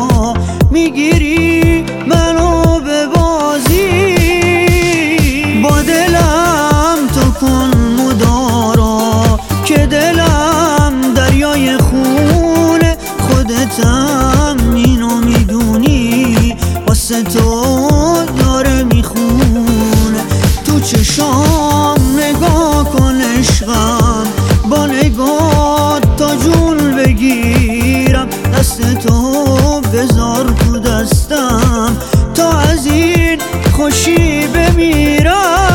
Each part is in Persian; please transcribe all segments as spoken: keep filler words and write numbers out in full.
میگیری منو به بازی. با دلم تو کن مدارا که دلم دریای خونه، خودتم اینو میدونی واسه تو داره میخونه. تو چشام نگاه کن عشقم، با نگاه تا جون بگیرم، دست تو بذار تو دستم تا از این خوشی بمیرم.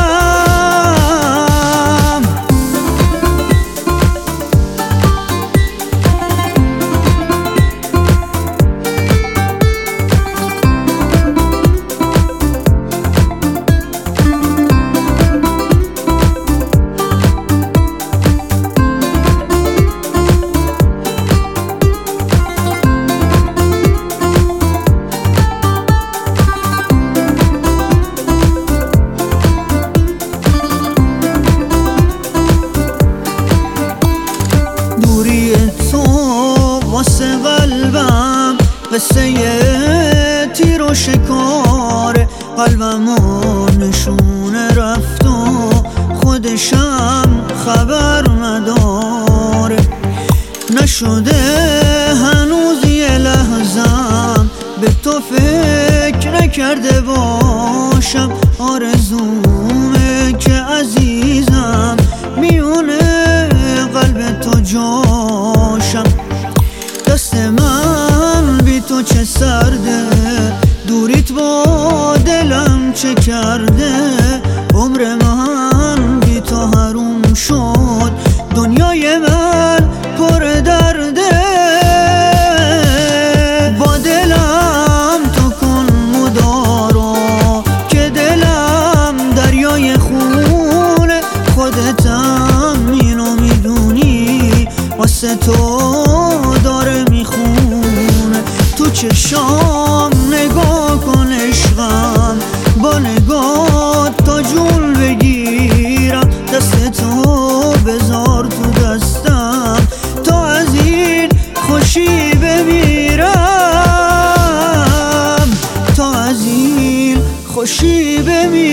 واسه قلبم قصه تیر و شکار، قلبم و نشونه رفت و خودشم خبر نداره. نشده هنوز یه لحظم به تو فکر نکرده باشم. آرزومه که عزیزم میونه قلب تو جاشم. دست من بی تو چه سرده، دوریت با دلم چه کرده. عمر من بی تو حروم شد، دنیای من پر درده. با دلم تو کن مدارا که دلم دریای خونه، خودتم اینو میدونی واسه تو داره میخونه. تو چشام نگاه کن عشقم، با نگاه تا جون بگیرم، دست تو بذار تو دستم تا از این خوشی بمیرم، تا از این خوشی بمیرم.